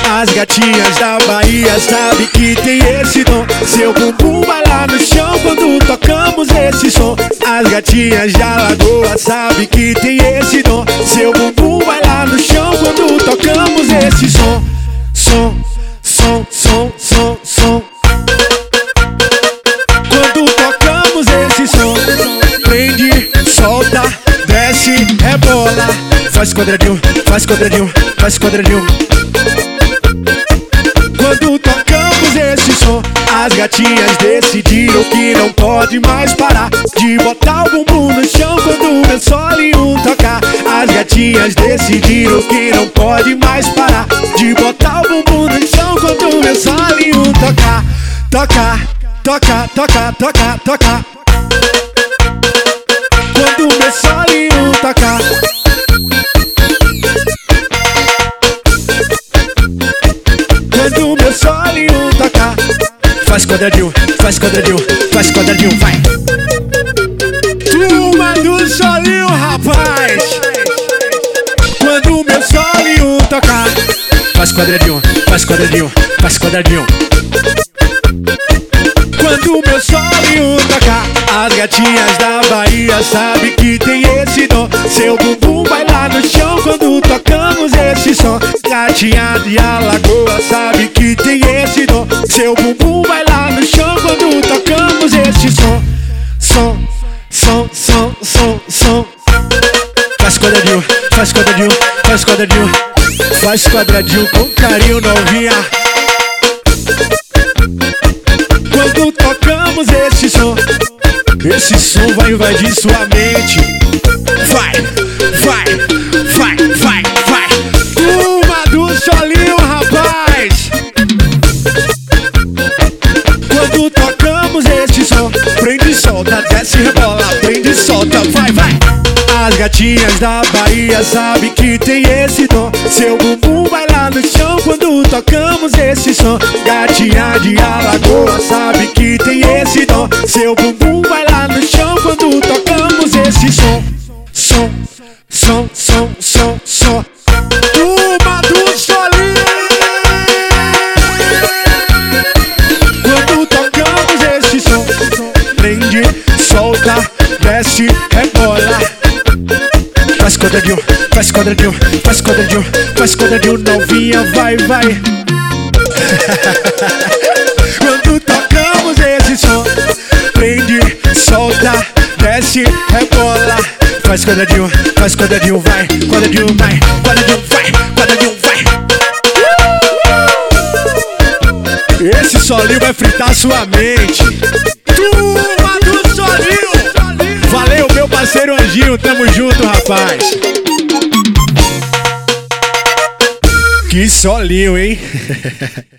As gatinhas da Bahia sabem que tem esse dom. Seu bumbum vai lá no chão quando tocamos esse som. As gatinhas da Lagoa sabem que tem esse dom. Seu bumbum vai lá no chão quando tocamos esse som. Som, som, som, som, som. Quando tocamos esse som, prende, solta, desce, rebola. Faz quadradinho, faz quadradinho, faz quadradinho. Quando tocamos esse som, as gatinhas decidiram que não pode mais parar de botar o bumbum no chão quando o meu solinho tocar. As gatinhas decidiram que não pode mais parar de botar o bumbum no chão quando o meu solinho tocar. Tocar, tocar, tocar, tocar, tocar. Quando o meu solinho tocar. Quando o meu solinho tocar. Faz quadradinho, faz quadradinho, faz quadradinho, vai. Turma do solinho, rapaz. Quando o meu solinho tocar. Faz quadradinho, faz quadradinho, faz quadradinho. Quando o meu solinho tocar, as gatinhas da Bahia sabem que tem esse dom. Seu bumbum vai lá no chão quando tocamos esse som. Gatinha de Alagoas sabe que tem esse dom. Seu bumbum vai lá no chão quando tocamos esse som. Som, som, som, som, som. Faz quadradinho, faz quadradinho, faz quadradinho. Faz quadradinho com carinho, novinha. Quando tocamos esse som vai invadir sua mente. Vai, vai, vai, vai, vai. Turma do solinho, rapaz. Quando tocamos esse som, prende e solta, desce e rebola, prende e solta, vai, vai. As gatinhas da Bahia sabem que tem esse dom. Seu bumbum vai lá no chão quando tocamos esse som. Gatinha de Alagoas sabe que tem esse dom. Seu bumbum vai lá no chão quando tocamos esse som. Som, som, som, som, som. Turma do solinho. Quando tocamos esse som, prende, solta, desce, rebola. Faz quadradinho, faz quadradinho, faz quadradinho, faz quadradinho, novinha, vai, vai. Quando tocamos esse som, prende, solta, desce, rebola. Faz quadradinho, vai, quadradinho, vai, quadradinho, vai, quadradinho, vai. Esse solinho vai fritar sua mente. Turma do solinho. Valeu, meu parceiro Anjinho, tamo junto, rapaz. Que solinho, hein?